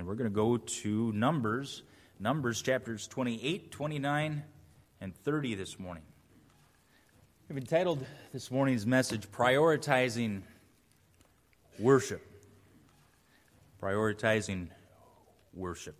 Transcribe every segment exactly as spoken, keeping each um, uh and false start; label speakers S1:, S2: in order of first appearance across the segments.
S1: And we're going to go to Numbers, Numbers chapters twenty-eight, twenty-nine, and thirty this morning. We've entitled this morning's message, Prioritizing Worship. Prioritizing Worship.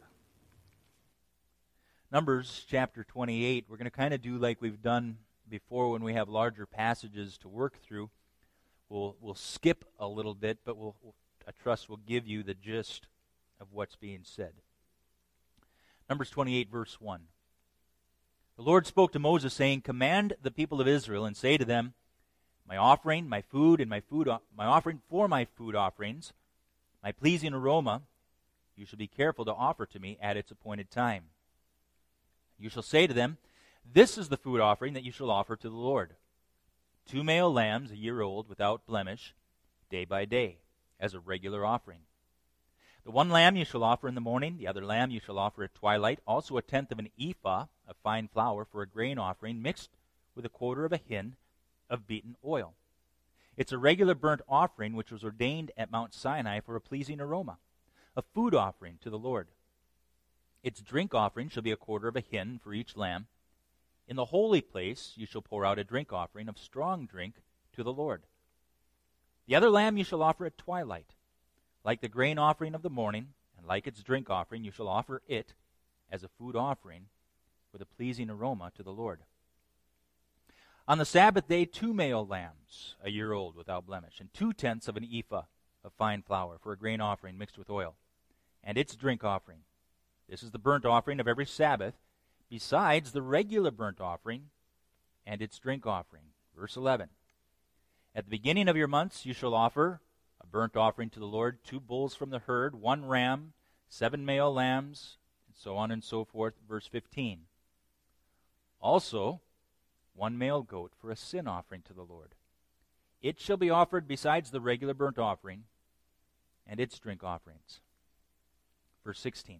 S1: Numbers chapter twenty-eight, we're going to kind of do like we've done before when we have larger passages to work through. We'll we'll skip a little bit, but we'll, we'll I trust we'll give you the gist of what's being said. Numbers twenty-eight, verse one. The Lord spoke to Moses, saying, "Command the people of Israel and say to them, my offering, my food, and my food, my offering for my food offerings, my pleasing aroma, you shall be careful to offer to me at its appointed time. You shall say to them, this is the food offering that you shall offer to the Lord. Two male lambs, a year old, without blemish, day by day, as a regular offering. The one lamb you shall offer in the morning, the other lamb you shall offer at twilight, also a tenth of an ephah of fine flour for a grain offering, mixed with a quarter of a hin of beaten oil. It's a regular burnt offering which was ordained at Mount Sinai for a pleasing aroma, a food offering to the Lord. Its drink offering shall be a quarter of a hin for each lamb. In the holy place you shall pour out a drink offering of strong drink to the Lord. The other lamb you shall offer at twilight. Like the grain offering of the morning, and like its drink offering, you shall offer it as a food offering with a pleasing aroma to the Lord. On the Sabbath day, two male lambs, a year old, without blemish, and two-tenths of an ephah of fine flour for a grain offering mixed with oil, and its drink offering. This is the burnt offering of every Sabbath, besides the regular burnt offering and its drink offering. Verse eleven. At the beginning of your months you shall offer a burnt offering to the Lord, two bulls from the herd, one ram, seven male lambs, and so on and so forth. Verse fifteen. Also, one male goat for a sin offering to the Lord. It shall be offered besides the regular burnt offering and its drink offerings. Verse sixteen.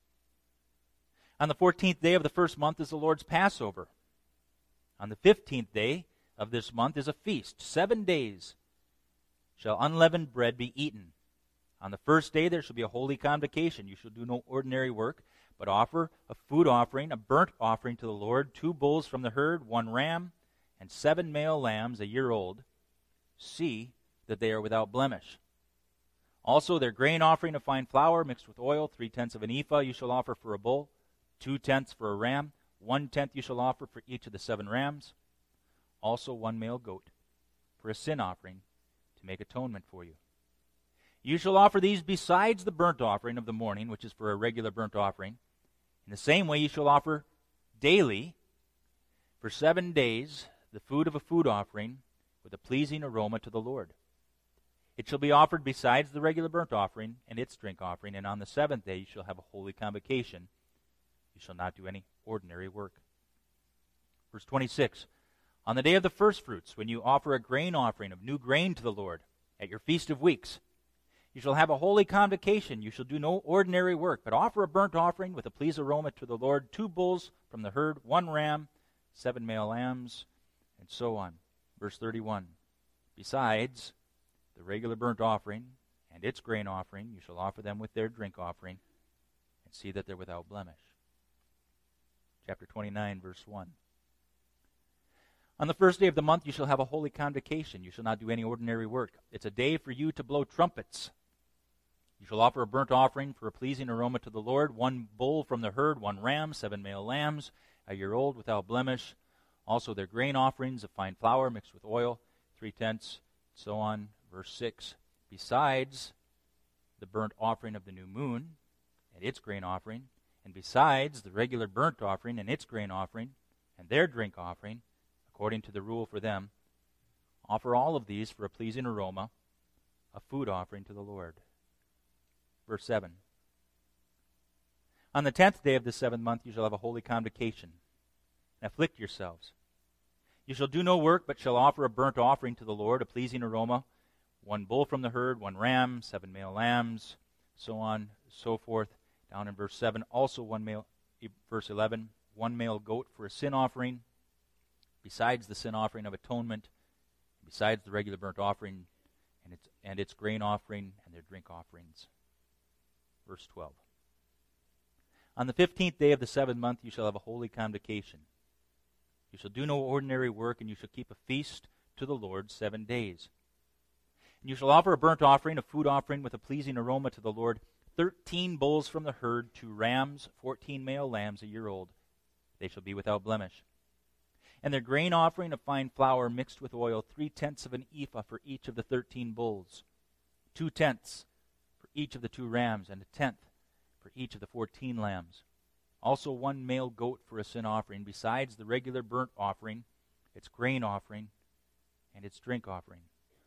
S1: On the fourteenth day of the first month is the Lord's Passover. On the fifteenth day of this month is a feast. Seven days shall unleavened bread be eaten. On the first day there shall be a holy convocation. You shall do no ordinary work, but offer a food offering, a burnt offering to the Lord, two bulls from the herd, one ram, and seven male lambs a year old. See that they are without blemish. Also their grain offering of fine flour mixed with oil, three-tenths of an ephah you shall offer for a bull, two-tenths for a ram, one-tenth you shall offer for each of the seven rams. Also one male goat for a sin offering to make atonement for you. You shall offer these besides the burnt offering of the morning, which is for a regular burnt offering. In the same way you shall offer daily for seven days the food of a food offering with a pleasing aroma to the Lord. It shall be offered besides the regular burnt offering and its drink offering, and on the seventh day you shall have a holy convocation. You shall not do any ordinary work. Verse twenty-six. On the day of the first fruits, when you offer a grain offering of new grain to the Lord, at your feast of weeks, you shall have a holy convocation. You shall do no ordinary work, but offer a burnt offering with a pleasing aroma to the Lord, two bulls from the herd, one ram, seven male lambs, and so on. Verse thirty-one. Besides the regular burnt offering and its grain offering, you shall offer them with their drink offering, and see that they're without blemish. Chapter twenty-nine, verse one. On the first day of the month you shall have a holy convocation. You shall not do any ordinary work. It's a day for you to blow trumpets. You shall offer a burnt offering for a pleasing aroma to the Lord, one bull from the herd, one ram, seven male lambs, a year old, without blemish. Also their grain offerings of fine flour mixed with oil, three-tenths, so on. Verse six. Besides the burnt offering of the new moon and its grain offering, and besides the regular burnt offering and its grain offering, and their drink offering, according to the rule for them, offer all of these for a pleasing aroma, a food offering to the Lord. Verse seven. On the tenth day of the seventh month you shall have a holy convocation, and afflict yourselves. You shall do no work, but shall offer a burnt offering to the Lord, a pleasing aroma, one bull from the herd, one ram, seven male lambs, so on, so forth. Down in verse seven, also one male, verse eleven, one male goat for a sin offering, besides the sin offering of atonement, besides the regular burnt offering and its, and its grain offering and their drink offerings. Verse twelve. On the fifteenth day of the seventh month you shall have a holy convocation. You shall do no ordinary work, and you shall keep a feast to the Lord seven days. And you shall offer a burnt offering, a food offering with a pleasing aroma to the Lord, thirteen bulls from the herd, two rams, fourteen male lambs a year old. They shall be without blemish. And their grain offering of fine flour mixed with oil, three-tenths of an ephah for each of the thirteen bulls, two-tenths for each of the two rams, and a tenth for each of the fourteen lambs. Also one male goat for a sin offering, besides the regular burnt offering, its grain offering, and its drink offering.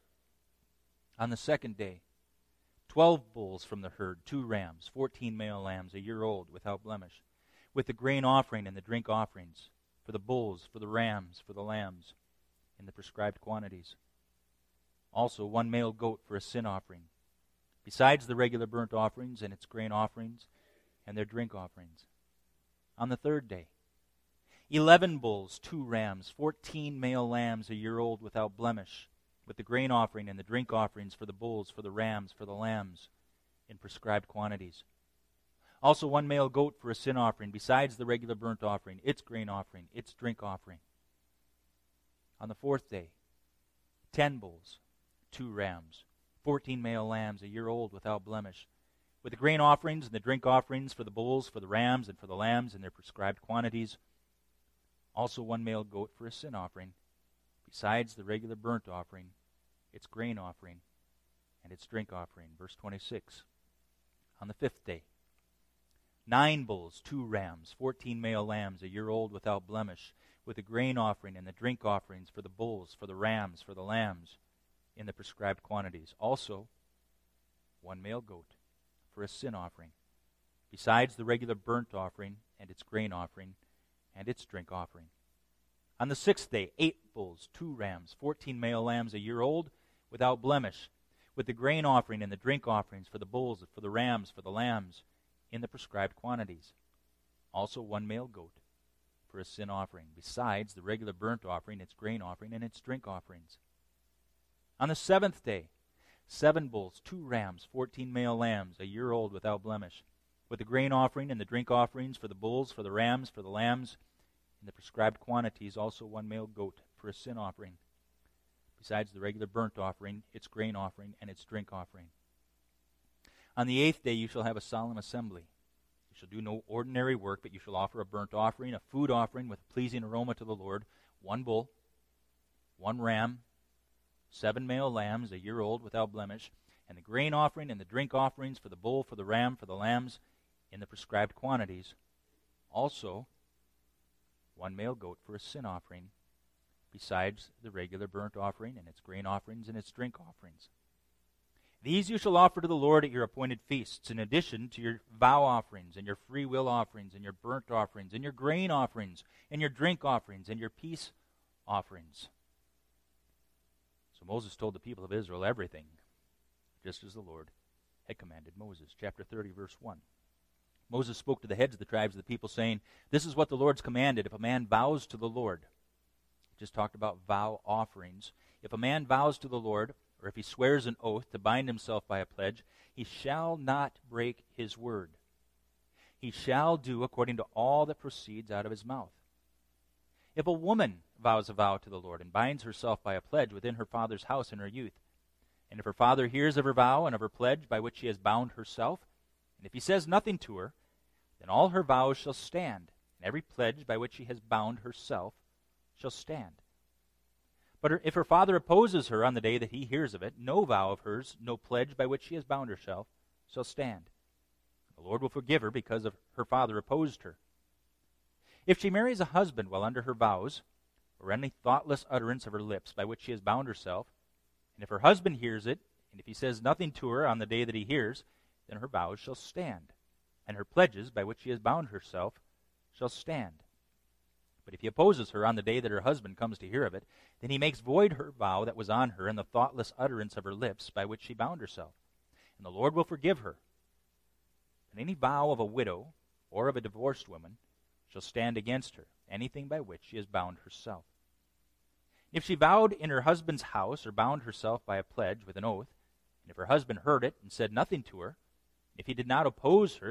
S1: On the second day, twelve bulls from the herd, two rams, fourteen male lambs, a year old, without blemish, with the grain offering and the drink offerings, for the bulls, for the rams, for the lambs, in the prescribed quantities. Also one male goat for a sin offering, besides the regular burnt offerings and its grain offerings and their drink offerings. On the third day, eleven bulls, two rams, fourteen male lambs a year old without blemish, with the grain offering and the drink offerings for the bulls, for the rams, for the lambs, in prescribed quantities. Also one male goat for a sin offering, besides the regular burnt offering, its grain offering, its drink offering. On the fourth day, ten bulls, two rams, fourteen male lambs a year old without blemish, with the grain offerings and the drink offerings for the bulls, for the rams, and for the lambs in their prescribed quantities. Also one male goat for a sin offering, besides the regular burnt offering, its grain offering, and its drink offering. Verse twenty-six. On the fifth day, nine bulls, two rams, fourteen male lambs, a year old without blemish, with the grain offering and the drink offerings for the bulls, for the rams, for the lambs, in the prescribed quantities. Also, one male goat for a sin offering, besides the regular burnt offering and its grain offering and its drink offering. On the sixth day, eight bulls, two rams, fourteen male lambs a year old, without blemish, with the grain offering and the drink offerings for the bulls, for the rams, for the lambs, in the prescribed quantities. Also one male goat for a sin offering, besides the regular burnt offering, its grain offering, and its drink offerings. On the seventh day, seven bulls, two rams, fourteen male lambs, a year old without blemish, with the grain offering and the drink offerings for the bulls, for the rams, for the lambs, in the prescribed quantities. Also one male goat for a sin offering, besides the regular burnt offering, its grain offering, and its drink offering. On the eighth day you shall have a solemn assembly. You shall do no ordinary work, but you shall offer a burnt offering, a food offering with a pleasing aroma to the Lord, one bull, one ram, seven male lambs, a year old without blemish, and the grain offering and the drink offerings for the bull, for the ram, for the lambs, in the prescribed quantities. Also, one male goat for a sin offering, besides the regular burnt offering and its grain offerings and its drink offerings. These you shall offer to the Lord at your appointed feasts, in addition to your vow offerings and your free will offerings and your burnt offerings and your grain offerings and your drink offerings and your peace offerings. So Moses told the people of Israel everything, just as the Lord had commanded Moses. Chapter thirty, verse one. Moses spoke to the heads of the tribes of the people, saying, "This is what the Lord's commanded. If a man vows to the Lord," just talked about vow offerings. "If a man vows to the Lord, or if he swears an oath to bind himself by a pledge, he shall not break his word. He shall do according to all that proceeds out of his mouth. If a woman vows a vow to the Lord and binds herself by a pledge within her father's house in her youth, and if her father hears of her vow and of her pledge by which she has bound herself, and if he says nothing to her, then all her vows shall stand, and every pledge by which she has bound herself shall stand. But her, if her father opposes her on the day that he hears of it, no vow of hers, no pledge by which she has bound herself, shall stand. The Lord will forgive her because of her father opposed her. If she marries a husband while under her vows, or any thoughtless utterance of her lips by which she has bound herself, and if her husband hears it, and if he says nothing to her on the day that he hears, then her vows shall stand, and her pledges by which she has bound herself shall stand. But if he opposes her on the day that her husband comes to hear of it, then he makes void her vow that was on her and the thoughtless utterance of her lips by which she bound herself, and the Lord will forgive her. And any vow of a widow or of a divorced woman shall stand against her, anything by which she has bound herself. If she vowed in her husband's house or bound herself by a pledge with an oath, and if her husband heard it and said nothing to her, if he did not oppose her, then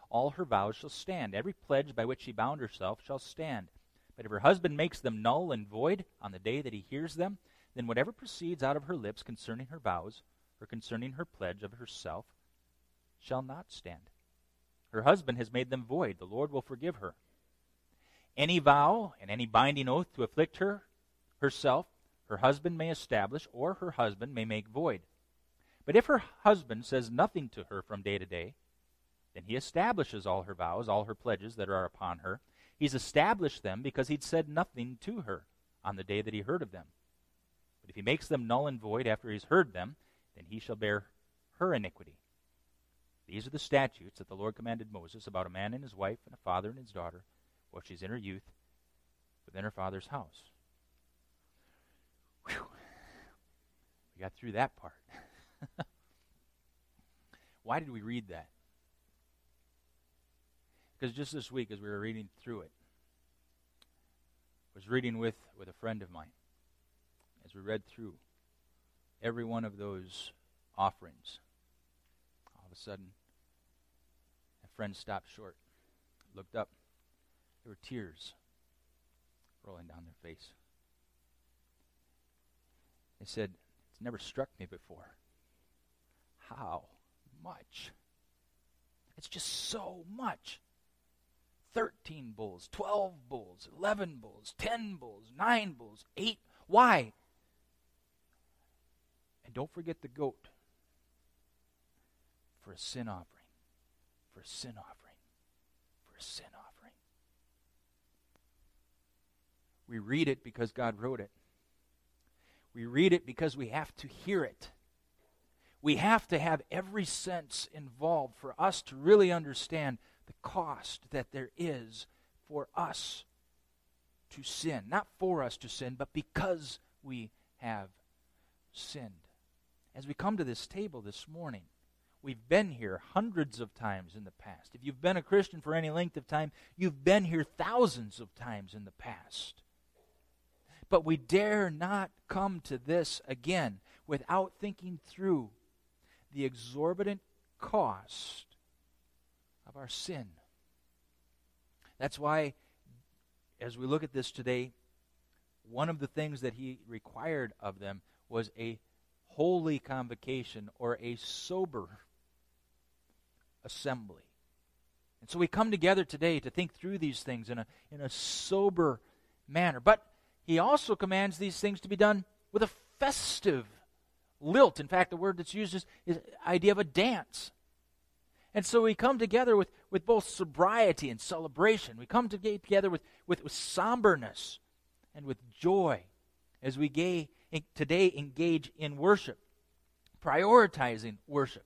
S1: all her vows shall stand. Every pledge by which she bound herself shall stand. But if her husband makes them null and void on the day that he hears them, then whatever proceeds out of her lips concerning her vows, or concerning her pledge of herself, shall not stand. Her husband has made them void. The Lord will forgive her. Any vow and any binding oath to afflict her, herself, her husband may establish, or her husband may make void. But if her husband says nothing to her from day to day, then he establishes all her vows, all her pledges that are upon her. He's established them because he'd said nothing to her on the day that he heard of them. But if he makes them null and void after he's heard them, then he shall bear her iniquity. These are the statutes that the Lord commanded Moses about a man and his wife and a father and his daughter, while she's in her youth, within her father's house. Whew. We got through that part. Why did we read that? Because just this week, as we were reading through it, I was reading with, with a friend of mine. As we read through every one of those offerings, all of a sudden, my friend stopped short, looked up. There were tears rolling down their face. They said, "It's never struck me before how much. It's just so much. thirteen bulls, twelve bulls, eleven bulls, ten bulls, nine bulls, eight. Why? And don't forget the goat for a sin offering, for a sin offering, for a sin offering." We read it because God wrote it. We read it because we have to hear it. We have to have every sense involved for us to really understand the cost that there is for us to sin. Not for us to sin, but because we have sinned. As we come to this table this morning, we've been here hundreds of times in the past. If you've been a Christian for any length of time, you've been here thousands of times in the past. But we dare not come to this again without thinking through the exorbitant cost of our sin. That's why, as we look at this today, one of the things that he required of them was a holy convocation or a sober assembly. And so we come together today to think through these things in a, in a sober manner. But he also commands these things to be done with a festive lilt. In fact, the word that's used is the idea of a dance. And so we come together with, with both sobriety and celebration. We come together with, with, with somberness and with joy as we gay, today engage in worship, prioritizing worship.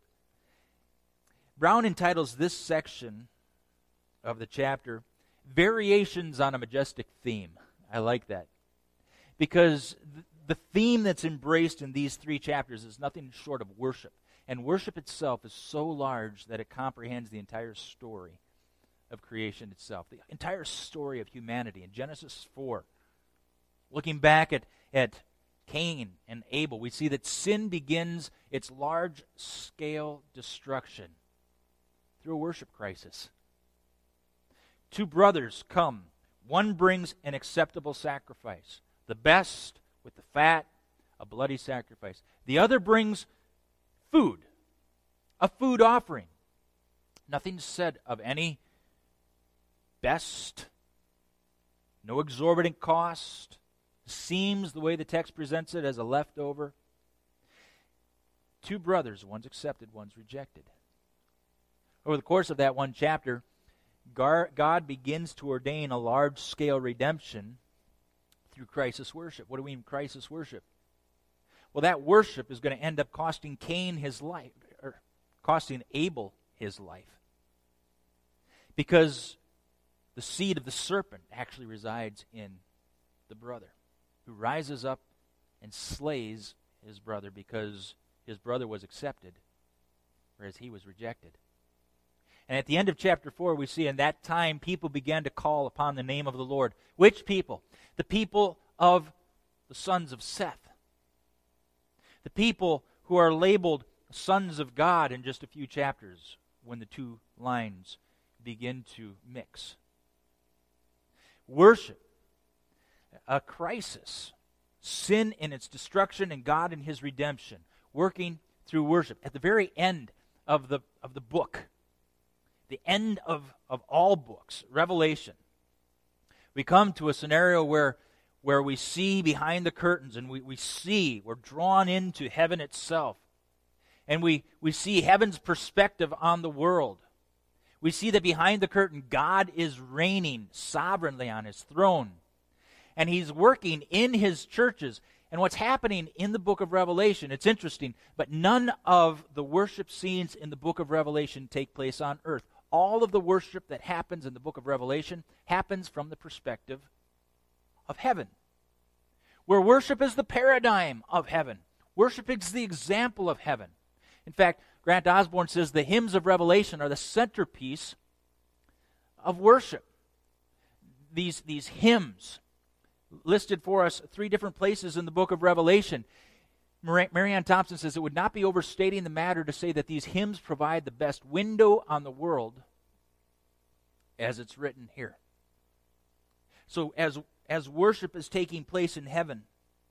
S1: Brown entitles this section of the chapter, Variations on a Majestic Theme. I like that. Because th- the theme that's embraced in these three chapters is nothing short of worship. And worship itself is so large that it comprehends the entire story of creation itself, the entire story of humanity. In Genesis four, looking back at, at Cain and Abel, we see that sin begins its large-scale destruction through a worship crisis. Two brothers come. One brings an acceptable sacrifice, the best with the fat, a bloody sacrifice. The other brings food, a food offering. Nothing said of any best, no exorbitant cost. Seems, the way the text presents it, as a leftover. Two brothers, one's accepted, one's rejected. Over the course of that one chapter, God begins to ordain a large-scale redemption through crisis worship. What do we mean crisis worship? Well, that worship is going to end up costing Cain his life, or costing Abel his life. Because the seed of the serpent actually resides in the brother, who rises up and slays his brother because his brother was accepted, whereas he was rejected. And at the end of chapter four, we see in that time people began to call upon the name of the Lord. Which people? The people of the sons of Seth. The people who are labeled sons of God in just a few chapters when the two lines begin to mix. Worship, a crisis, sin in its destruction and God in his redemption, working through worship. At the very end of the of the book, the end of, of all books, Revelation, we come to a scenario where, where we see behind the curtains, and we, we see, we're drawn into heaven itself. And we, we see heaven's perspective on the world. We see that behind the curtain, God is reigning sovereignly on his throne. And he's working in his churches. And what's happening in the book of Revelation, it's interesting, but none of the worship scenes in the book of Revelation take place on earth. All of the worship that happens in the book of Revelation happens from the perspective of heaven, where worship is the paradigm of heaven. Worship is the example of heaven. In fact, Grant Osborne says the hymns of Revelation are the centerpiece of worship. These, these hymns listed for us three different places in the book of Revelation. Mar- Marianne Thompson says it would not be overstating the matter to say that these hymns provide the best window on the world as it's written here. So as, as worship is taking place in heaven,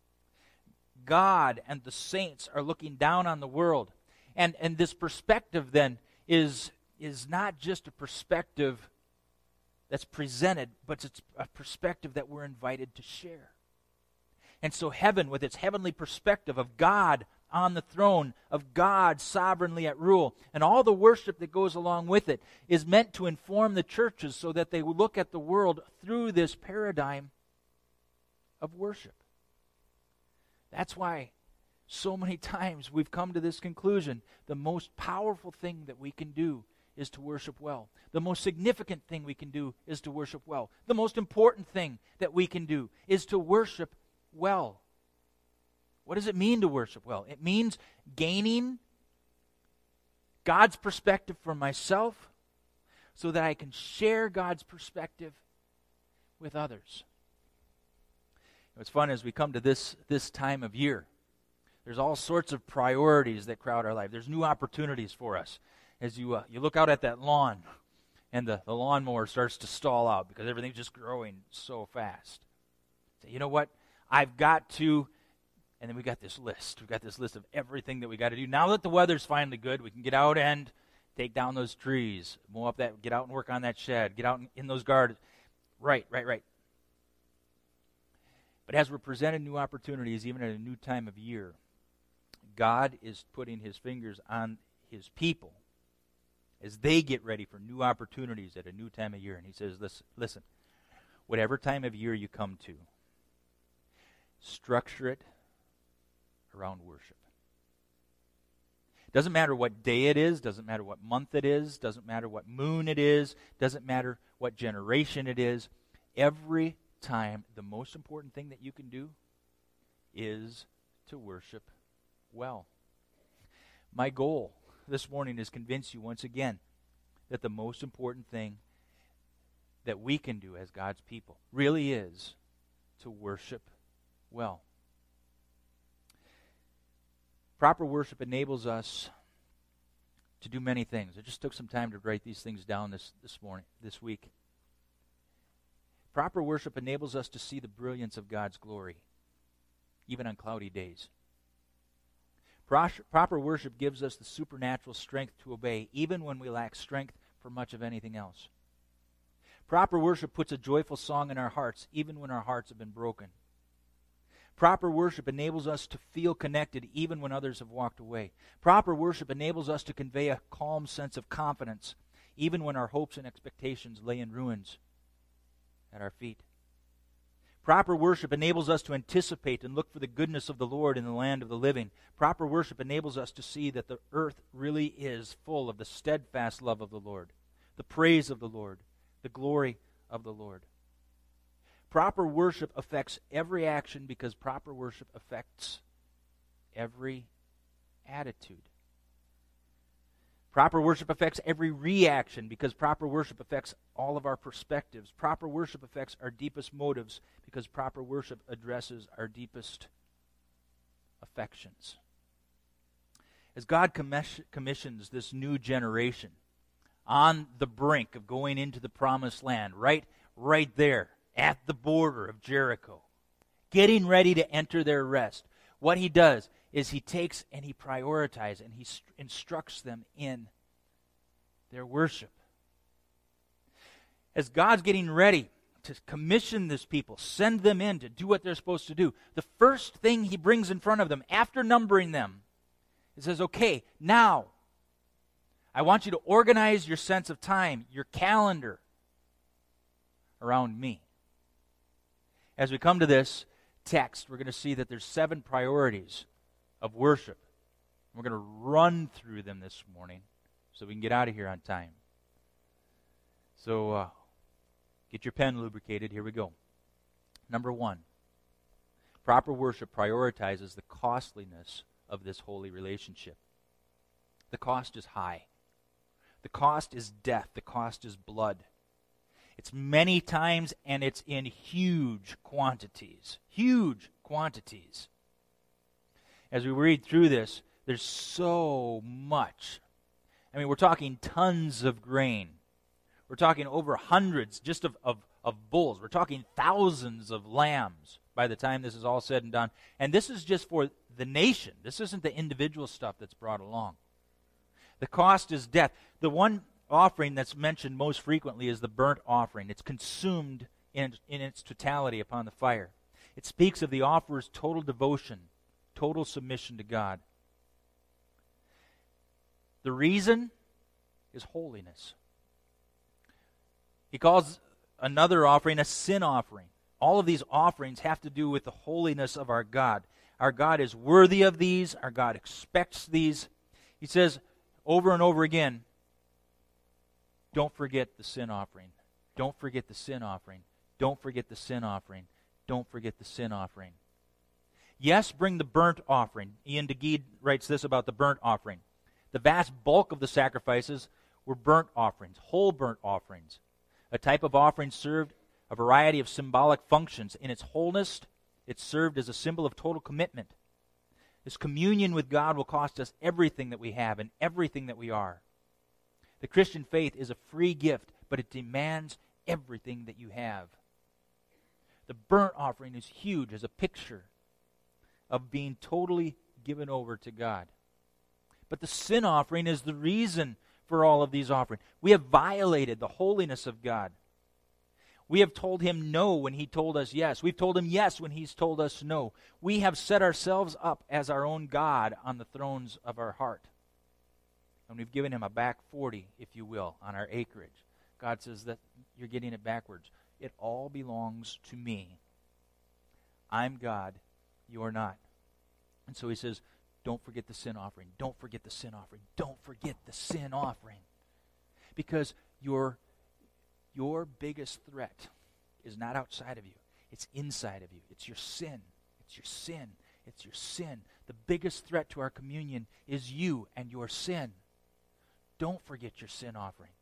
S1: God and the saints are looking down on the world. And, and this perspective then is, is not just a perspective that's presented, but it's a perspective that we're invited to share. And so heaven, with its heavenly perspective of God on the throne, of God sovereignly at rule, and all the worship that goes along with it, is meant to inform the churches so that they will look at the world through this paradigm of worship. That's why so many times we've come to this conclusion. The most powerful thing that we can do is to worship well. The most significant thing we can do is to worship well. The most important thing that we can do is to worship well. What does it mean to worship well? It means gaining God's perspective for myself so that I can share God's perspective with others. What's fun is we come to this, this time of year. There's all sorts of priorities that crowd our life. There's new opportunities for us. As you uh, you look out at that lawn, and the, the lawnmower starts to stall out because everything's just growing so fast. Say, you know what? I've got to, and then we got this list. We've got this list of everything that we got to do. Now that the weather's finally good, we can get out and take down those trees, mow up that, get out and work on that shed, get out in, in those gardens. Right, right, right. But as we're presented new opportunities, even at a new time of year, God is putting his fingers on his people as they get ready for new opportunities at a new time of year. And he says, listen, listen, whatever time of year you come to, structure it around worship. Doesn't matter what day it is, doesn't matter what month it is, doesn't matter what moon it is, doesn't matter what generation it is. Every time, the most important thing that you can do is to worship well. My goal this morning is convince you once again that the most important thing that we can do as God's people really is to worship well. Proper worship enables us to do many things. I just took some time to write these things down this, this morning, this week. Proper worship enables us to see the brilliance of God's glory, even on cloudy days. Proper worship gives us the supernatural strength to obey, even when we lack strength for much of anything else. Proper worship puts a joyful song in our hearts, even when our hearts have been broken. Proper worship enables us to feel connected, even when others have walked away. Proper worship enables us to convey a calm sense of confidence, even when our hopes and expectations lay in ruins at our feet. Proper worship enables us to anticipate and look for the goodness of the Lord in the land of the living. Proper worship enables us to see that the earth really is full of the steadfast love of the Lord, the praise of the Lord, the glory of the Lord. Proper worship affects every action because proper worship affects every attitude. Proper worship affects every reaction because proper worship affects all of our perspectives. Proper worship affects our deepest motives because proper worship addresses our deepest affections. As God commissions this new generation on the brink of going into the promised land, right, right there at the border of Jericho, getting ready to enter their rest. What he does is he takes and he prioritizes and he st- instructs them in their worship. As God's getting ready to commission this people, send them in to do what they're supposed to do, the first thing he brings in front of them, after numbering them, he says, okay, now, I want you to organize your sense of time, your calendar, around me. As we come to this text, we're going to see that there's seven priorities of worship. We're going to run through them this morning so we can get out of here on time. So, uh, get your pen lubricated. Here we go. Number one, proper worship prioritizes the costliness of this holy relationship. The cost is high. The cost is death. The cost is blood. It's many times and it's in huge quantities. Huge quantities. As we read through this, there's so much. I mean, we're talking tons of grain. We're talking over hundreds just of, of, of bulls. We're talking thousands of lambs by the time this is all said and done. And this is just for the nation. This isn't the individual stuff that's brought along. The cost is death. The one offering that's mentioned most frequently is the burnt offering. It's consumed in, in its totality upon the fire. It speaks of the offerer's total devotion, total submission to God. The reason is holiness. He calls another offering a sin offering. All of these offerings have to do with the holiness of our God. Our God is worthy of these. Our God expects these. He says over and over again, don't forget the sin offering. Don't forget the sin offering. Don't forget the sin offering. Don't forget the sin offering. Yes, bring the burnt offering. Ian DeGeed writes this about the burnt offering. The vast bulk of the sacrifices were burnt offerings, whole burnt offerings. A type of offering served a variety of symbolic functions. In its wholeness, it served as a symbol of total commitment. This communion with God will cost us everything that we have and everything that we are. The Christian faith is a free gift, but it demands everything that you have. The burnt offering is huge as a picture of being totally given over to God. But the sin offering is the reason for all of these offerings. We have violated the holiness of God. We have told him no when he told us yes. We've told him yes when he's told us no. We have set ourselves up as our own God on the thrones of our heart. And we've given him a back forty, if you will, on our acreage. God says that you're getting it backwards. It all belongs to me. I'm God. You are not. And so he says, don't forget the sin offering. Don't forget the sin offering. Don't forget the sin offering. Because your, your biggest threat is not outside of you. It's inside of you. It's your sin. It's your sin. It's your sin. The biggest threat to our communion is you and your sin. Don't forget your sin offering.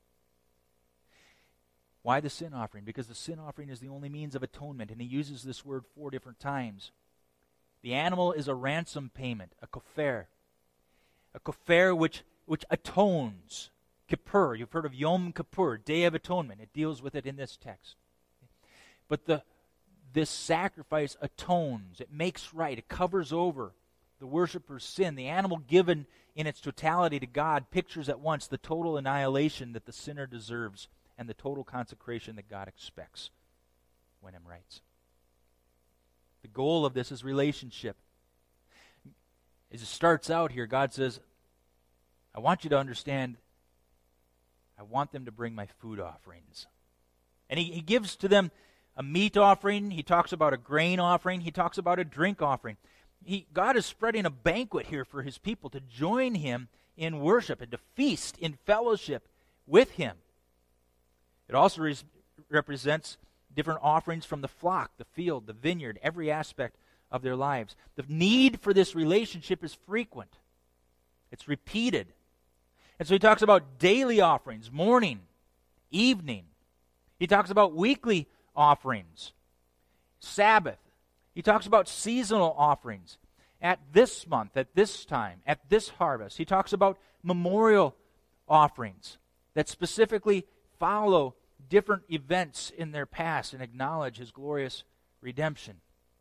S1: Why the sin offering? Because the sin offering is the only means of atonement, and he uses this word four different times. The animal is a ransom payment, a kofar. A kofar which, which atones. Kippur, you've heard of Yom Kippur, Day of Atonement. It deals with it in this text. But the this sacrifice atones. It makes right. It covers over the worshiper's sin. The animal given in its totality to God pictures at once the total annihilation that the sinner deserves and the total consecration that God expects when him writes. The goal of this is relationship. As it starts out here, God says, I want you to understand, I want them to bring my food offerings. And he, he gives to them a meat offering. He talks about a grain offering. He talks about a drink offering. He, God is spreading a banquet here for his people to join him in worship and to feast in fellowship with him. It also re- represents different offerings from the flock, the field, the vineyard, every aspect of their lives. The need for this relationship is frequent. It's repeated. And so he talks about daily offerings, morning, evening. He talks about weekly offerings, Sabbath. He talks about seasonal offerings at this month, at this time, at this harvest. He talks about memorial offerings that specifically follow different events in their past and acknowledge his glorious redemption.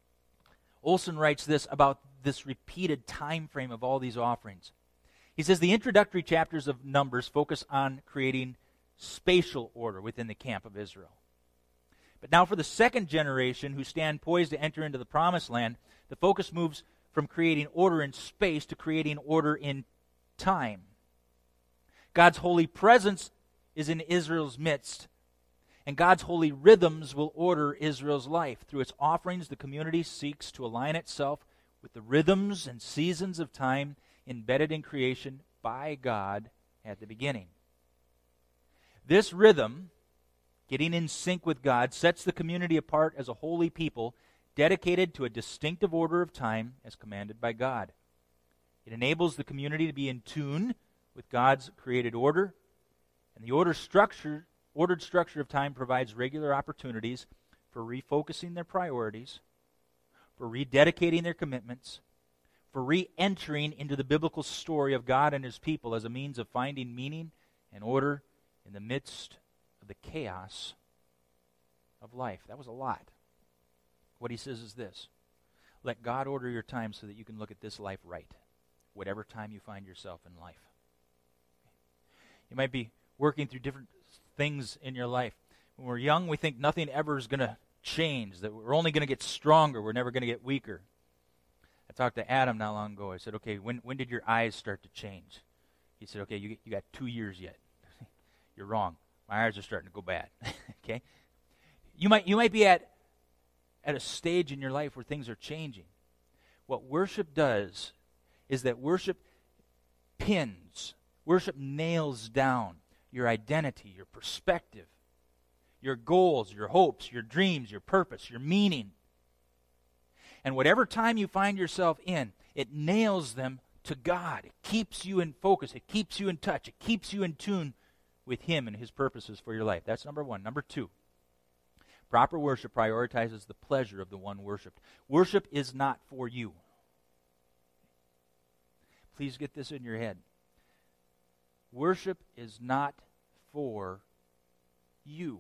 S1: Olson writes this about this repeated time frame of all these offerings. He says the introductory chapters of Numbers focus on creating spatial order within the camp of Israel. But now for the second generation who stand poised to enter into the promised land, the focus moves from creating order in space to creating order in time. God's holy presence is in Israel's midst, and God's holy rhythms will order Israel's life. Through its offerings, the community seeks to align itself with the rhythms and seasons of time embedded in creation by God at the beginning. This rhythm, getting in sync with God, sets the community apart as a holy people dedicated to a distinctive order of time as commanded by God. It enables the community to be in tune with God's created order, and the order structure, ordered structure of time provides regular opportunities for refocusing their priorities, for rededicating their commitments, for re-entering into the biblical story of God and his people as a means of finding meaning and order in the midst of the chaos of life. That was a lot. What he says is this: let God order your time so that you can look at this life right, whatever time you find yourself in life. You might be working through different things in your life. When we're young, we think nothing ever is going to change, that we're only going to get stronger, we're never going to get weaker. I talked to Adam not long ago. I said, okay, when when did your eyes start to change? He said, okay, you, you got two years yet. You're wrong. My eyes are starting to go bad. Okay? You might you might be at, at a stage in your life where things are changing. What worship does is that worship pins, worship nails down your identity, your perspective, your goals, your hopes, your dreams, your purpose, your meaning. And whatever time you find yourself in, it nails them to God. It keeps you in focus. It keeps you in touch. It keeps you in tune with him and his purposes for your life. That's number one. Number two, proper worship prioritizes the pleasure of the one worshipped. Worship is not for you. Please get this in your head. Worship is not for you.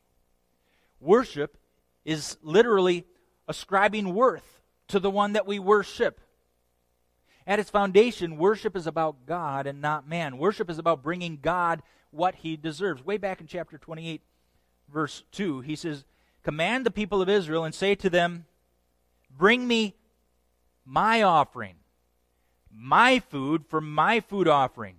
S1: Worship is literally ascribing worth to the one that we worship. At its foundation, worship is about God and not man. Worship is about bringing God what he deserves. Way back in chapter twenty-eight, verse two, he says, command the people of Israel and say to them, bring me my offering, my food for my food offering.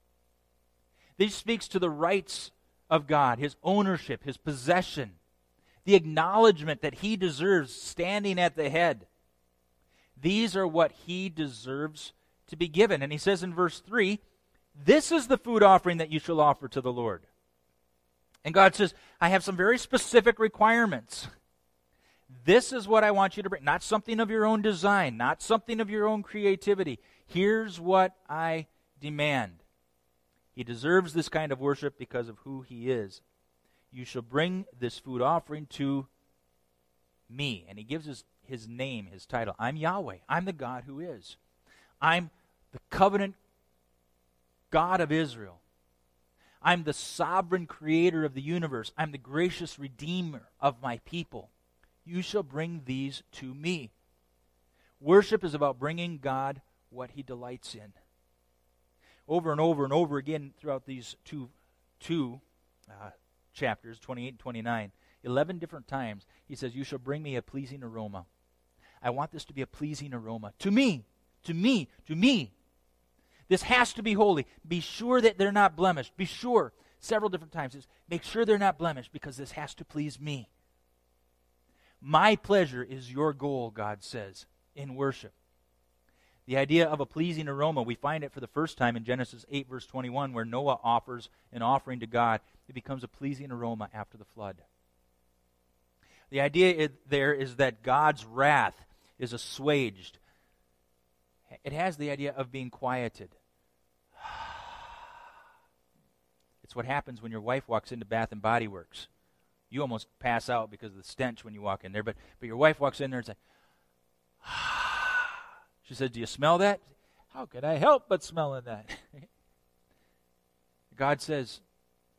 S1: This speaks to the rights of God, his ownership, his possession, the acknowledgement that he deserves standing at the head. These are what he deserves to be given. And he says in verse three, this is the food offering that you shall offer to the Lord. And God says, I have some very specific requirements. This is what I want you to bring. Not something of your own design, not something of your own creativity. Here's what I demand. He deserves this kind of worship because of who he is. You shall bring this food offering to me. And he gives his, his name, his title. I'm Yahweh. I'm the God who is. I'm the covenant God of Israel. I'm the sovereign creator of the universe. I'm the gracious redeemer of my people. You shall bring these to me. Worship is about bringing God what he delights in. Over and over and over again throughout these two, two uh, chapters, twenty-eight and twenty-nine, eleven different times, he says, you shall bring me a pleasing aroma. I want this to be a pleasing aroma. To me, to me, to me. This has to be holy. Be sure that they're not blemished. Be sure, several different times, is make sure they're not blemished because this has to please me. My pleasure is your goal, God says, in worship. The idea of a pleasing aroma, we find it for the first time in Genesis eight, verse twenty-one, where Noah offers an offering to God. It becomes a pleasing aroma after the flood. The idea there is that God's wrath is assuaged. It has the idea of being quieted. It's what happens when your wife walks into Bath and Body Works. You almost pass out because of the stench when you walk in there, but, but your wife walks in there and says, she says, do you smell that? How could I help but smelling that? God says,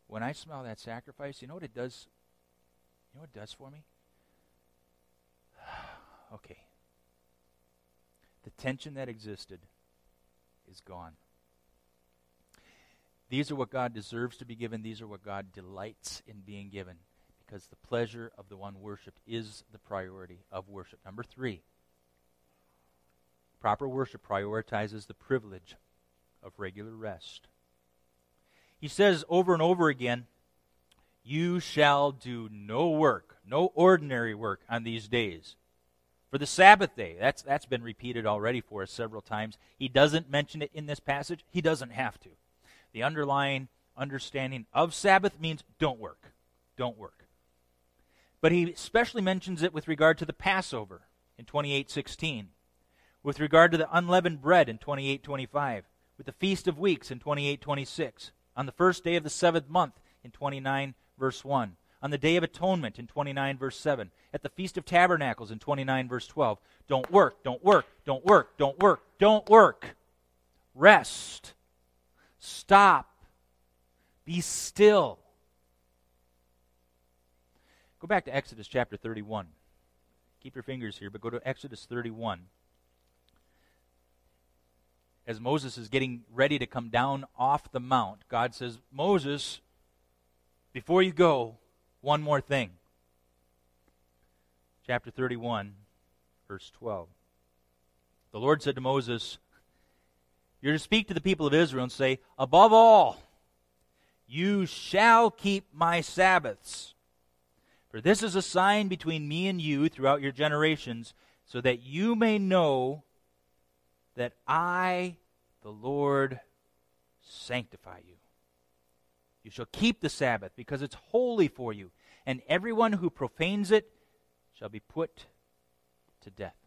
S1: when I smell that sacrifice, you know what it does? You know what it does for me? Okay. The tension that existed is gone. These are what God deserves to be given. These are what God delights in being given, because the pleasure of the one worshipped is the priority of worship. Number three, proper worship prioritizes the privilege of regular rest. He says over and over again, you shall do no work, no ordinary work on these days. For the Sabbath day, that's that's been repeated already for us several times. He doesn't mention it in this passage. He doesn't have to. The underlying understanding of Sabbath means don't work. Don't work. But he especially mentions it with regard to the Passover in twenty-eight sixteen, with regard to the unleavened bread in twenty-eight twenty-five, with the Feast of Weeks in twenty-eight twenty-six, on the first day of the seventh month in twenty-nine verse one, on the Day of Atonement in twenty-nine verse seven, at the Feast of Tabernacles in twenty-nine verse twelve. Don't work, don't work, don't work, don't work, don't work. Rest. Stop. Be still. Go back to Exodus chapter thirty-one. Keep your fingers here, but go to Exodus thirty-one. As Moses is getting ready to come down off the mount, God says, Moses, before you go, one more thing. Chapter thirty-one, verse twelve. The Lord said to Moses, you're to speak to the people of Israel and say, above all, you shall keep my Sabbaths. For this is a sign between me and you throughout your generations, so that you may know that I, the Lord, sanctify you. You shall keep the Sabbath, because it's holy for you, and everyone who profanes it shall be put to death.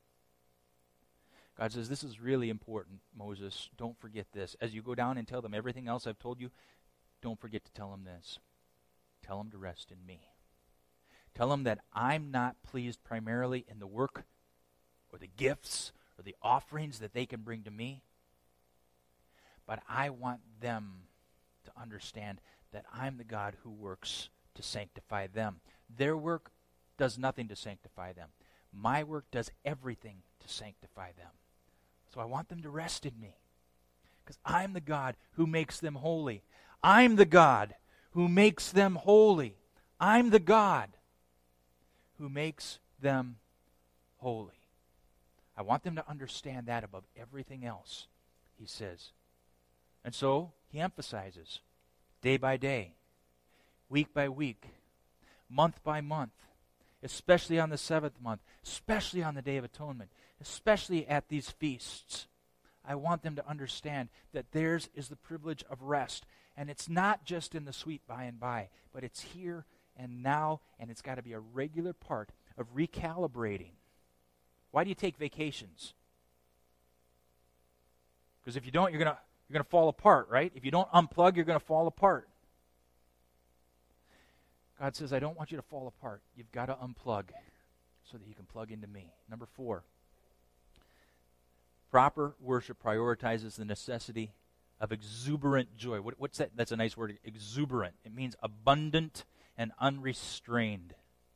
S1: God says, this is really important, Moses. Don't forget this. As you go down and tell them everything else I've told you, don't forget to tell them this. Tell them to rest in me. Tell them that I'm not pleased primarily in the work or the gifts or the offerings that they can bring to me, but I want them to understand that I'm the God who works to sanctify them. Their work does nothing to sanctify them. My work does everything to sanctify them. So I want them to rest in me, because I'm the God who makes them holy. I'm the God who makes them holy. I'm the God who makes them holy. I want them to understand that above everything else, he says. And so he emphasizes day by day, week by week, month by month, especially on the seventh month, especially on the Day of Atonement, especially at these feasts. I want them to understand that theirs is the privilege of rest. And it's not just in the sweet by and by, but it's here and now, and it's got to be a regular part of recalibrating. Why do you take vacations? Because if you don't, you're going to you're going to fall apart, right? If you don't unplug, you're going to fall apart. God says, I don't want you to fall apart. You've got to unplug so that you can plug into me. Number four, proper worship prioritizes the necessity of exuberant joy. What, what's that? That's a nice word, exuberant. It means abundant and unrestrained.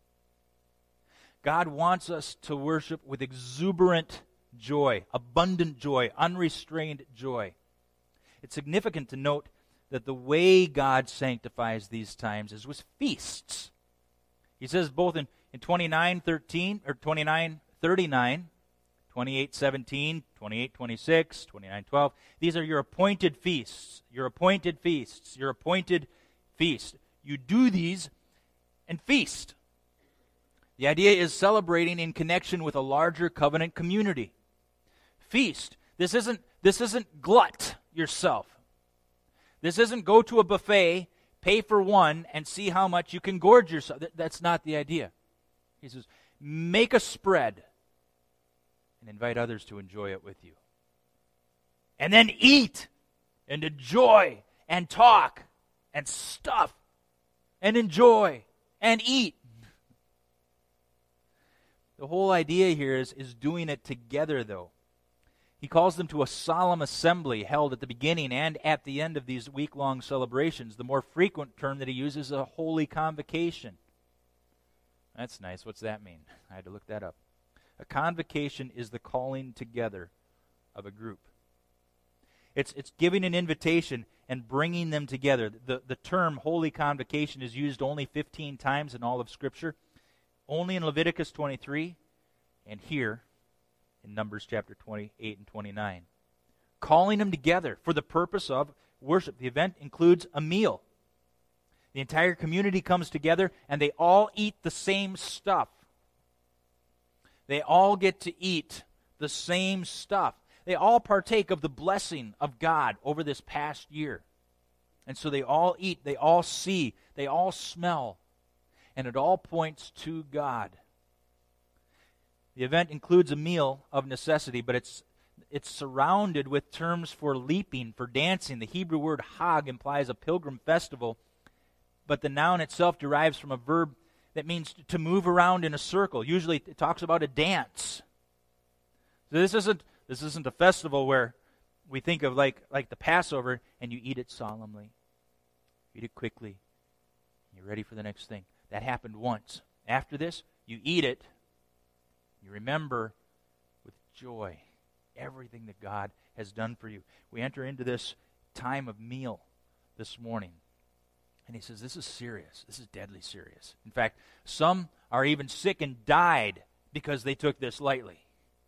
S1: God wants us to worship with exuberant joy, abundant joy, unrestrained joy. It's significant to note that the way God sanctifies these times is with feasts. He says both in, in twenty-nine thirteen or twenty-nine thirty-nine, twenty-eight seventeen, twenty-eight twenty-six, twenty-nine twelve. These are your appointed feasts. Your appointed feasts. Your appointed feast. You do these and feast. The idea is celebrating in connection with a larger covenant community. Feast. This isn't this isn't glut yourself. This isn't go to a buffet, pay for one, and see how much you can gorge yourself. Th- that's not the idea. He says, make a spread and invite others to enjoy it with you. And then eat and enjoy and talk and stuff and enjoy and eat. The whole idea here is, is doing it together, though. He calls them to a solemn assembly held at the beginning and at the end of these week-long celebrations. The more frequent term that he uses is a holy convocation. That's nice. What's that mean? I had to look that up. A convocation is the calling together of a group. It's it's giving an invitation and bringing them together. The, the term holy convocation is used only fifteen times in all of Scripture, only in Leviticus twenty-three, and here in Numbers chapter twenty-eight and twenty-nine. Calling them together for the purpose of worship. The event includes a meal. The entire community comes together and they all eat the same stuff. They all get to eat the same stuff. They all partake of the blessing of God over this past year. And so they all eat, they all see, they all smell, and it all points to God. The event includes a meal of necessity, but it's it's surrounded with terms for leaping, for dancing. The Hebrew word hag implies a pilgrim festival, but the noun itself derives from a verb that means to move around in a circle. Usually it talks about a dance. So this isn't this isn't a festival where we think of like, like the Passover and you eat it solemnly. Eat it quickly. You're ready for the next thing. That happened once. After this, you eat it. You remember with joy everything that God has done for you. We enter into this time of meal this morning. And he says, this is serious. This is deadly serious. In fact, some are even sick and died because they took this lightly.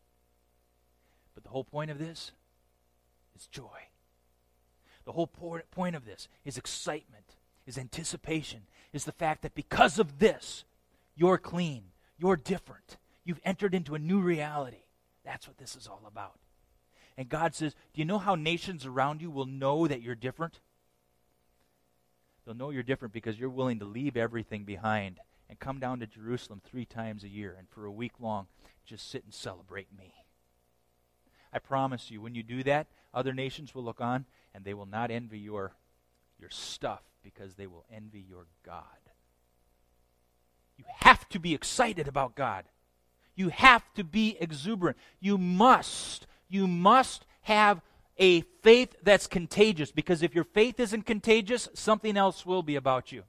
S1: But the whole point of this is joy. The whole point of this is excitement, is anticipation, is the fact that because of this, you're clean, you're different. You've entered into a new reality. That's what this is all about. And God says, do you know how nations around you will know that you're different? They'll know you're different because you're willing to leave everything behind and come down to Jerusalem three times a year and for a week long just sit and celebrate me. I promise you, when you do that, other nations will look on and they will not envy your, your stuff because they will envy your God. You have to be excited about God. You have to be exuberant. You must, you must have a faith that's contagious, because if your faith isn't contagious, something else will be about you.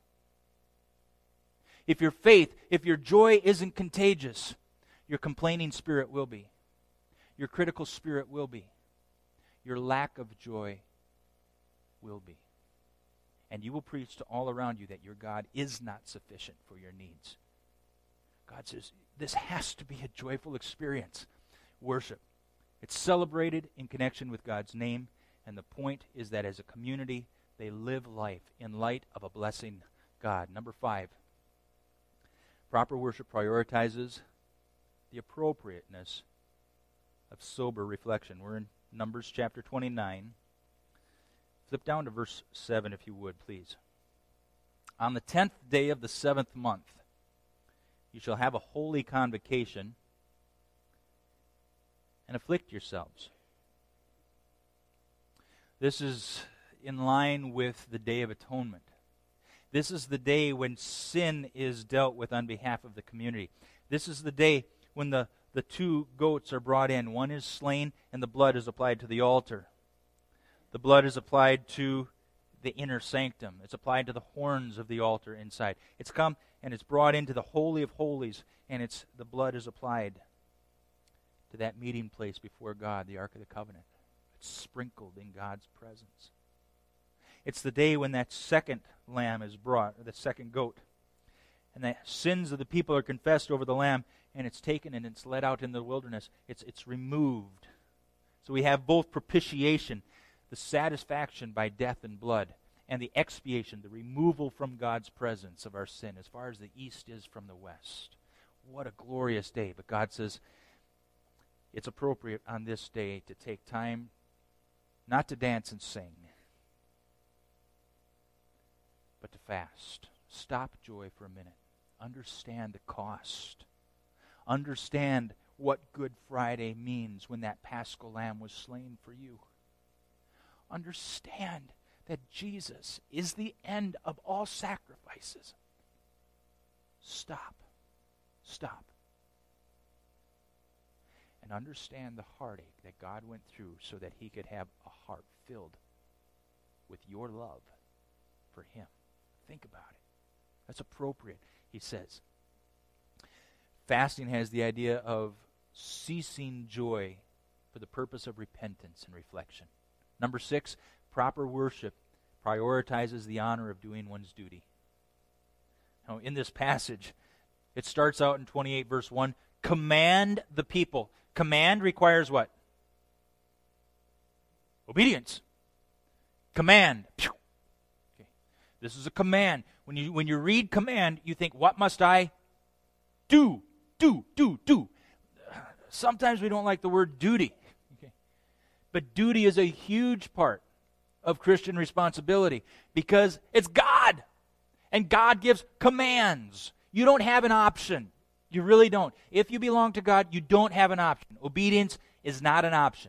S1: If your faith, if your joy isn't contagious, your complaining spirit will be. Your critical spirit will be. Your lack of joy will be. And you will preach to all around you that your God is not sufficient for your needs. God says, this has to be a joyful experience. Worship. It's celebrated in connection with God's name, and the point is that as a community, they live life in light of a blessing God. Number five, proper worship prioritizes the appropriateness of sober reflection. We're in Numbers chapter twenty-nine. Flip down to verse seven if you would, please. On the tenth day of the seventh month, you shall have a holy convocation and afflict yourselves. This is in line with the Day of Atonement. This is the day when sin is dealt with on behalf of the community. This is the day when the, the two goats are brought in. One is slain and the blood is applied to the altar. The blood is applied to the inner sanctum. It's applied to the horns of the altar inside. It's come and it's brought into the Holy of Holies, and it's the blood is applied to that meeting place before God, the Ark of the Covenant. It's sprinkled in God's presence. It's the day when that second lamb is brought, or the second goat, and the sins of the people are confessed over the lamb, and it's taken and it's led out in the wilderness. It's, it's removed. So we have both propitiation, the satisfaction by death and blood, and the expiation, the removal from God's presence of our sin, as far as the east is from the west. What a glorious day. But God says it's appropriate on this day to take time not to dance and sing, but to fast. Stop joy for a minute. Understand the cost. Understand what Good Friday means when that Paschal Lamb was slain for you. Understand that Jesus is the end of all sacrifices. Stop. Stop. and understand the heartache that God went through so that he could have a heart filled with your love for him. Think about it. That's appropriate, he says. Fasting has the idea of ceasing joy for the purpose of repentance and reflection. Number six, proper worship prioritizes the honor of doing one's duty. Now, in this passage, it starts out in twenty-eight, verse one, command the people. Command requires what? Obedience. Command. Okay. This is a command. When you when you read command, you think, what must I do? Do, do, do. Sometimes we don't like the word duty. Okay. But duty is a huge part of Christian responsibility because it's God. And God gives commands. You don't have an option. You really don't. If you belong to God, you don't have an option. Obedience is not an option.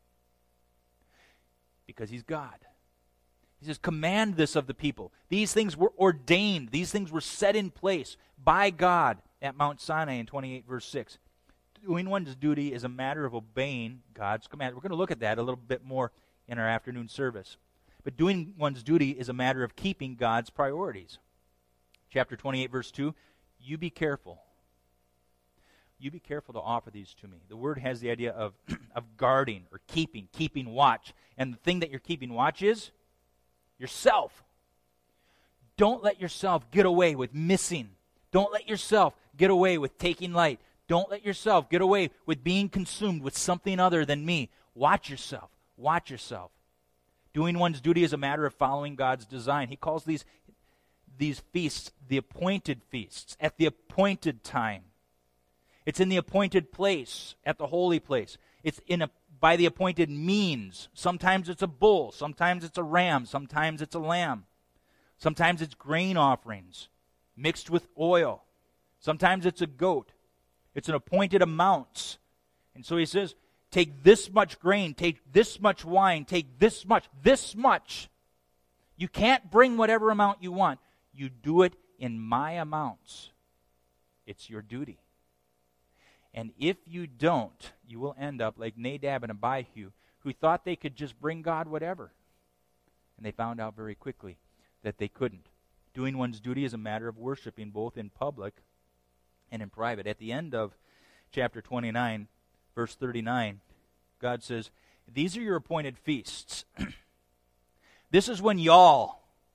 S1: Because he's God. He says, command this of the people. These things were ordained. These things were set in place by God at Mount Sinai in twenty-eight, verse six. Doing one's duty is a matter of obeying God's command. We're going to look at that a little bit more in our afternoon service. But doing one's duty is a matter of keeping God's priorities. Chapter twenty-eight, verse two, you be careful. You be careful to offer these to me. The word has the idea of, of guarding or keeping, keeping watch. And the thing that you're keeping watch is yourself. Don't let yourself get away with missing. Don't let yourself get away with taking light. Don't let yourself get away with being consumed with something other than me. Watch yourself. Watch yourself. Doing one's duty is a matter of following God's design. He calls these, these feasts the appointed feasts, at the appointed time. It's in the appointed place, at the holy place. It's in a, by the appointed means. Sometimes it's a bull. Sometimes it's a ram. Sometimes it's a lamb. Sometimes it's grain offerings mixed with oil. Sometimes it's a goat. It's an appointed amounts. And so he says, take this much grain, take this much wine, take this much, this much. You can't bring whatever amount you want. You do it in my amounts. It's your duty. And if you don't, you will end up like Nadab and Abihu, who thought they could just bring God whatever. And they found out very quickly that they couldn't. Doing one's duty is a matter of worshiping both in public and in private. At the end of chapter twenty-nine, verse thirty-nine, God says, these are your appointed feasts. This is when y'all,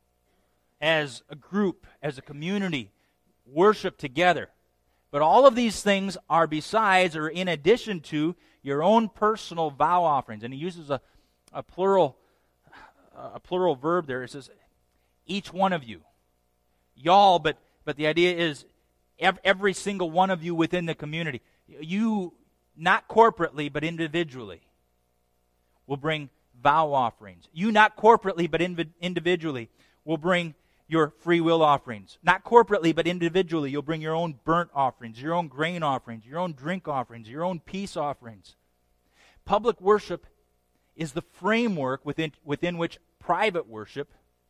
S1: as a group, as a community, worship together. But all of these things are besides or in addition to your own personal vow offerings. And he uses a, a plural a plural verb there. It says, each one of you. Y'all, but, but the idea is every, every single one of you within the community. You, not corporately, but individually, will bring vow offerings. You, not corporately, but inv- individually, will bring your free will offerings. Not corporately, but individually, you'll bring your own burnt offerings, your own grain offerings, your own drink offerings, your own peace offerings. Public worship is the framework within, within which private worship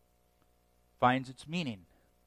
S1: finds its meaning.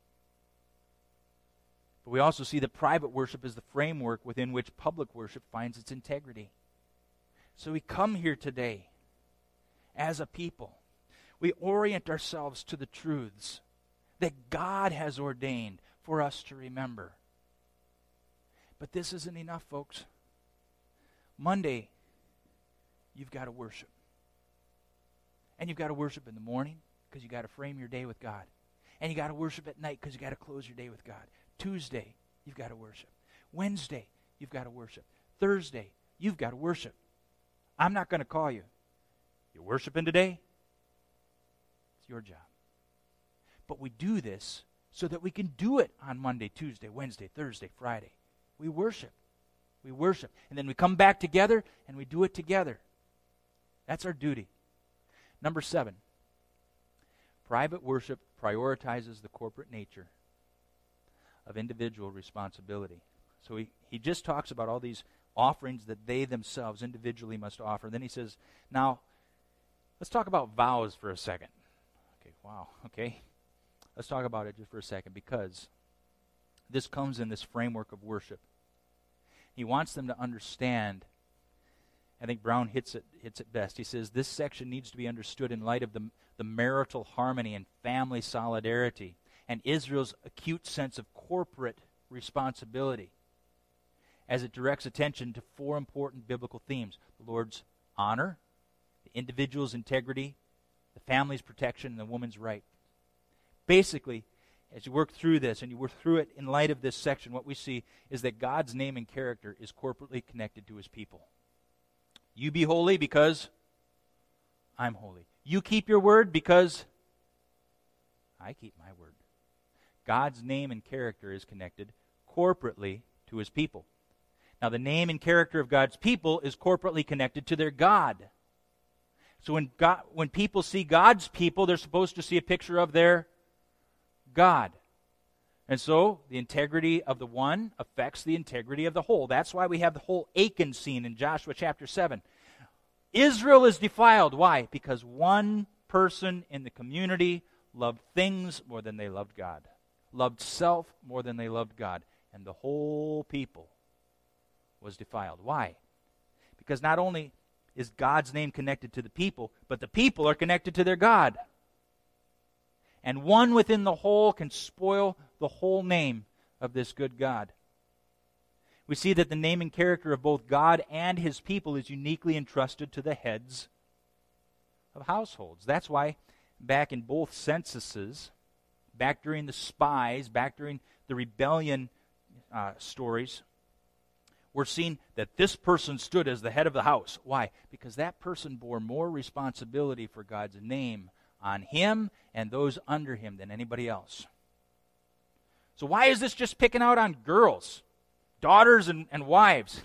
S1: But we also see that private worship is the framework within which public worship finds its integrity. So we come here today as a people. We orient ourselves to the truths that God has ordained for us to remember. But this isn't enough, folks. Monday, you've got to worship. And you've got to worship in the morning because you've got to frame your day with God. And you got to worship at night because you got to close your day with God. Tuesday, you've got to worship. Wednesday, you've got to worship. Thursday, you've got to worship. I'm not going to call you. You're worshiping today? It's your job. But we do this so that we can do it on Monday, Tuesday, Wednesday, Thursday, Friday. We worship. We worship. And then we come back together and we do it together. That's our duty. Number seven, private worship prioritizes the corporate nature of individual responsibility. So he, he just talks about all these offerings that they themselves individually must offer. Then he says, now, let's talk about vows for a second. Okay, wow, okay. Let's talk about it just for a second because this comes in this framework of worship. He wants them to understand I think Brown hits it hits it best. He says, this section needs to be understood in light of the, the marital harmony and family solidarity and Israel's acute sense of corporate responsibility as it directs attention to four important biblical themes: the Lord's honor, the individual's integrity, the family's protection, and the woman's right. Basically, as you work through this, and you work through it in light of this section, what we see is that God's name and character is corporately connected to his people. You be holy because I'm holy. You keep your word because I keep my word. God's name and character is connected corporately to his people. Now, the name and character of God's people is corporately connected to their God. So when God, when people see God's people, they're supposed to see a picture of their God. And so the integrity of the one affects the integrity of the whole. That's why we have the whole Achan scene in Joshua chapter seven. Israel is defiled. Why? Because one person in the community loved things more than they loved God. Loved self more than they loved God. And the whole people was defiled. Why? Because not only is God's name connected to the people, but the people are connected to their God. And one within the whole can spoil the whole name of this good God. We see that the name and character of both God and his people is uniquely entrusted to the heads of households. That's why back in both censuses, back during the spies, back during the rebellion uh, stories, we're seeing that this person stood as the head of the house. Why? Because that person bore more responsibility for God's name on him and those under him than anybody else. So why is this just picking out on girls, daughters and, and wives?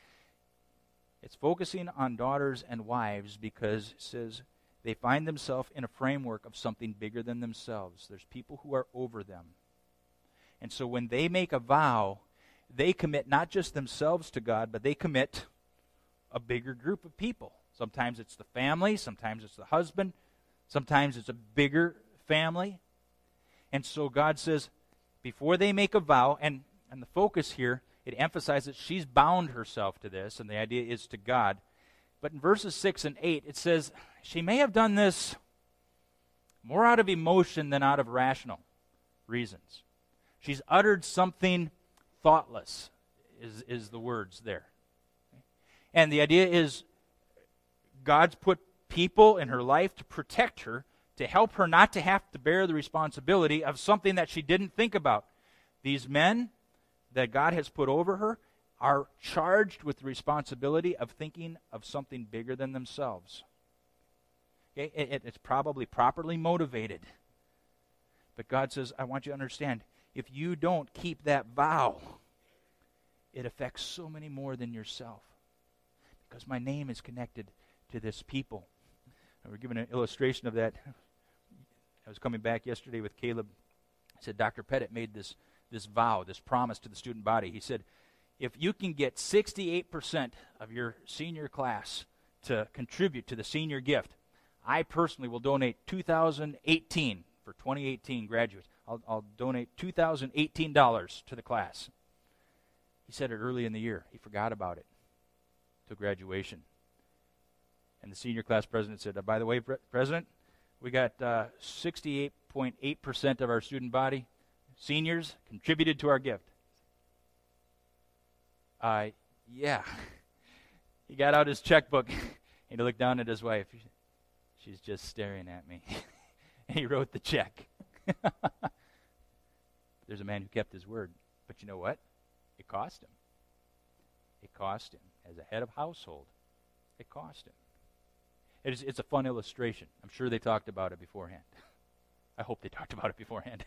S1: It's focusing on daughters and wives because it says they find themselves in a framework of something bigger than themselves. There's people who are over them. And so when they make a vow, they commit not just themselves to God, but they commit a bigger group of people. Sometimes it's the family, sometimes it's the husband, sometimes it's a bigger family. And so God says, before they make a vow, and, and the focus here, it emphasizes she's bound herself to this, and the idea is to God. But in verses six and eight, it says she may have done this more out of emotion than out of rational reasons. She's uttered something thoughtless, is, is the words there. And the idea is God's put people in her life to protect her, to help her not to have to bear the responsibility of something that she didn't think about. These men that God has put over her are charged with the responsibility of thinking of something bigger than themselves. Okay? It, it, it's probably properly motivated. But God says, I want you to understand, if you don't keep that vow, it affects so many more than yourself. Because my name is connected to this people. And we're given an illustration of that. I was coming back yesterday with Caleb. He said, Doctor Pettit made this, this vow, this promise to the student body. He said, if you can get sixty-eight percent of your senior class to contribute to the senior gift, I personally will donate two thousand eighteen for twenty eighteen graduates. I'll, I'll donate two thousand eighteen dollars to the class. He said it early in the year. He forgot about it till graduation. And the senior class president said, by the way, Pre- President, we got uh, sixty-eight point eight percent of our student body, seniors, contributed to our gift. Uh, yeah. He got out his checkbook and he looked down at his wife. She's just staring at me. And he wrote the check. There's a man who kept his word. But you know what? It cost him. It cost him. As a head of household, it cost him. It is, it's a fun illustration. I'm sure they talked about it beforehand. I hope they talked about it beforehand.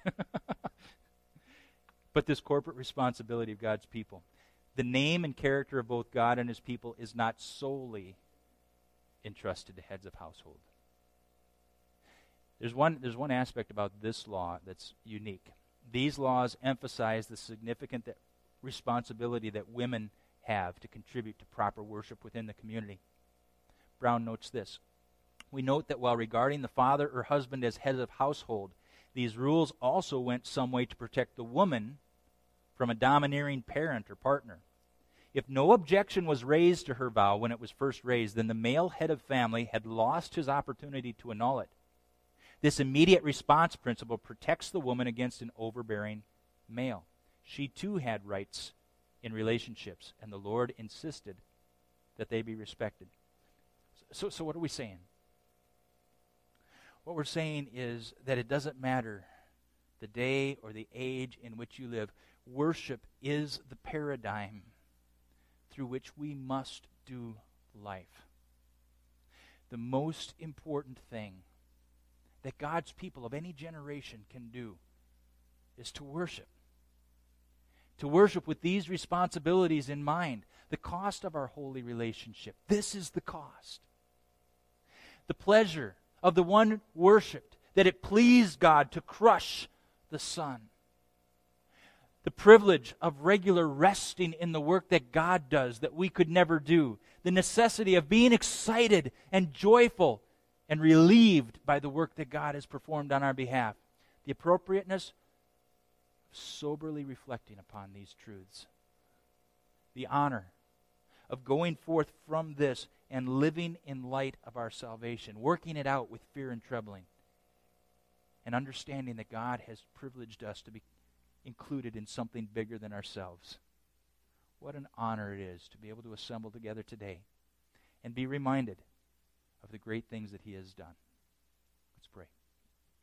S1: But this corporate responsibility of God's people, the name and character of both God and his people is not solely entrusted to heads of household. There's one, there's one aspect about this law that's unique. These laws emphasize the significant that responsibility that women have to contribute to proper worship within the community. Brown notes this. We note that while regarding the father or husband as head of household, these rules also went some way to protect the woman from a domineering parent or partner. If no objection was raised to her vow when it was first raised, then the male head of family had lost his opportunity to annul it. This immediate response principle protects the woman against an overbearing male. She too had rights in relationships, and the Lord insisted that they be respected. So, so what are we saying? What we're saying is that it doesn't matter the day or the age in which you live. Worship is the paradigm through which we must do life. The most important thing that God's people of any generation can do is to worship. To worship with these responsibilities in mind. The cost of our holy relationship. This is the cost. The pleasure of the one worshipped, that it pleased God to crush the Son. The privilege of regular resting in the work that God does that we could never do. The necessity of being excited and joyful and relieved by the work that God has performed on our behalf. The appropriateness of soberly reflecting upon these truths. The honor of going forth from this and living in light of our salvation, working it out with fear and trembling, and understanding that God has privileged us to be included in something bigger than ourselves. What an honor it is to be able to assemble together today and be reminded of the great things that He has done. Let's pray.